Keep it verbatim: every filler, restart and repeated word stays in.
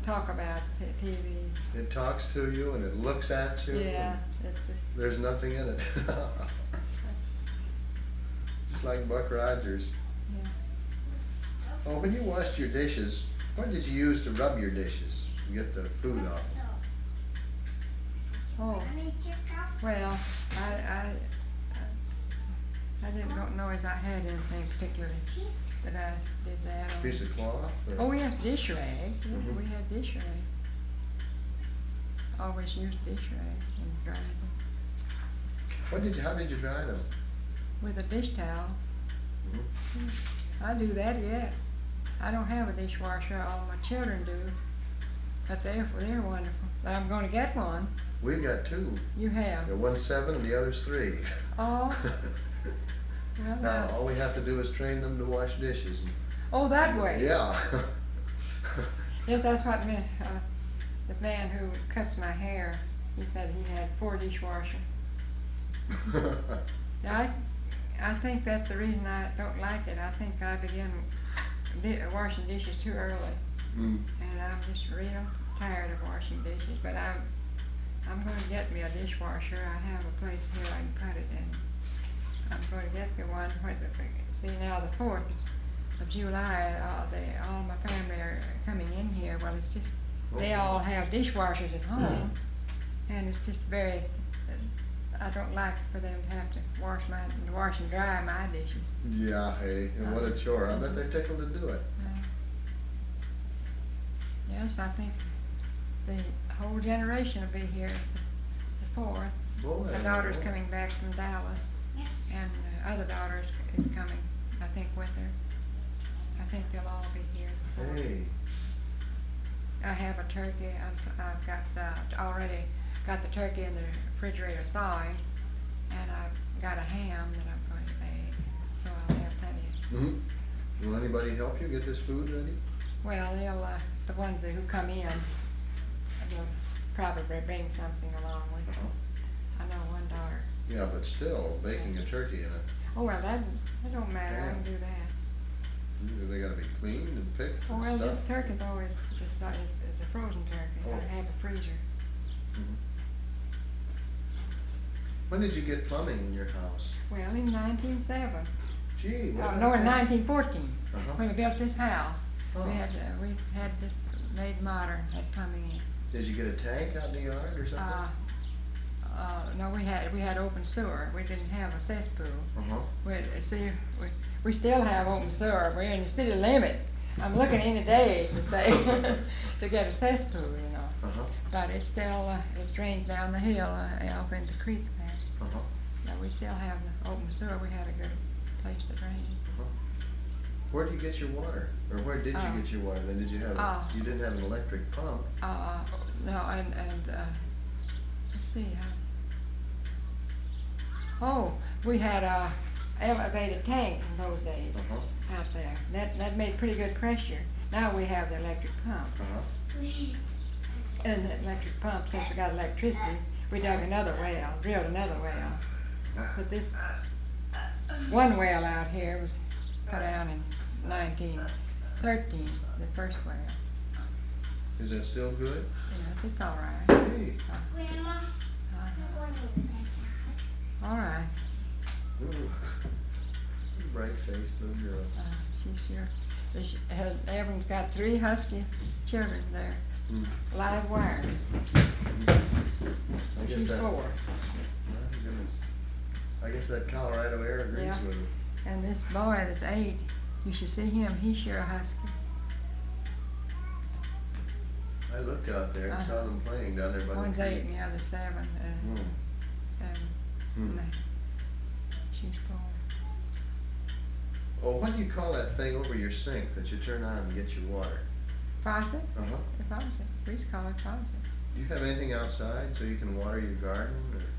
talk about t- TV. It talks to you and it looks at you. Yeah, it's just. There's nothing in it. Just like Buck Rogers. Yeah. Oh, when you washed your dishes, what did you use to rub your dishes and get the food off? Oh, well, I, I, I didn't know- know as I had anything particularly that I did that on. Piece of cloth? Or? Oh, yes, dish rag. Yeah, Mhm. we had dish rag. Always used dish rag and dried them What did you? How did you dry them? with a dish towel. Mhm. I do that yet. I don't have a dishwasher. All my children do, but they're they're wonderful. I'm going to get one. We've got two. You have. The one's seven and the other's three. Oh. Well, Now, uh, all we have to do is train them to wash dishes. oh, that way. Yeah. Yes, that's what me, uh, the man who cuts my hair, he said he had four dishwashers. Now, I, I think that's the reason I don't like it. I think I begin di- washing dishes too early, Mm. and I'm just real tired of washing dishes. But I'm, I'm going to get me a dishwasher. I have a place here I can put it in. I'm going to get me one. When the, see now the fourth of July, uh, they, all my family are coming in here. Well, it's just they all have dishwashers at home, and it's just very. I don't like for them to have to wash my wash and dry my dishes. Yeah, hey, and what a chore. I bet they're tickled to do it. Uh, yes, I think the whole generation will be here the, the fourth. Boy, My daughter's boy. coming back from Dallas, and the other daughter is, is coming, I think, with her. I think they'll all be here. the fourth. Hey, I have a turkey. I've, I've got uh, already got the turkey in the refrigerator thawing, and I've got a ham that I'm going to bake, so I'll have plenty. mm-hmm. Will anybody help you get this food ready? Well, they'll uh, the ones that, who come in will probably bring something along with them. I know one daughter. Yeah, but still, baking a turkey in it, Oh well, that that don't matter. I can do that. they gotta be cleaned and picked Oh and well, this stuff. turkey's always this is, is a frozen turkey. Oh. I have a freezer. Mhm. When did you get plumbing in your house? Well, in nineteen oh seven. Gee, what Uh, about no, in that? nineteen fourteen, Uh-huh. when we built this house, Oh. we had uh, we had this made modern, had plumbing in. Did you get a tank out in the yard or something? Uh, uh, no, we had we had open sewer. We didn't have a cesspool. Uh-huh. We see we, we still have open sewer. We're in the city limits. I'm looking any day to say to get a cesspool, you know. Uh-huh. But it still uh, it drains down the hill uh, off into the creek there. Uh-huh. But we still have the open sewer. We had a good place to drain. Uh-huh. Where do you get your water? Or where did you Uh, get your water? Then did you have, a, uh, you didn't have an electric pump. Uh, no, and, and, uh, let's see, uh, oh, we had a elevated tank in those days Uh-huh. out there. That, that made pretty good pressure. Now we have the electric pump. Uh-huh. And the electric pump, since we got electricity, we dug another well, drilled another well. But this, one well out here was put out in nineteen thirteen, the first well. Is that still good? Yes, it's all right. Hey. Uh, Grandma, uh, I'm going to the all right. Ooh. Bright-faced little girl. Uh, she's sure. She has, Evan's got three husky children there, Mm. live wires. I guess She's that, four. My goodness. I guess that Colorado air agrees Yeah. with it. And this boy that's eight, you should see him. He's sure a husky. I looked out there and Uh-huh. saw them playing down there by One's the eight creek. and the other's seven. Uh, Mm. Seven. Hmm. And they- she's four. Oh, what do you call that thing over your sink that you turn on and get your water? Faucet? Uh-huh. The faucet. We used to call it faucet. Do you have anything outside so you can water your garden or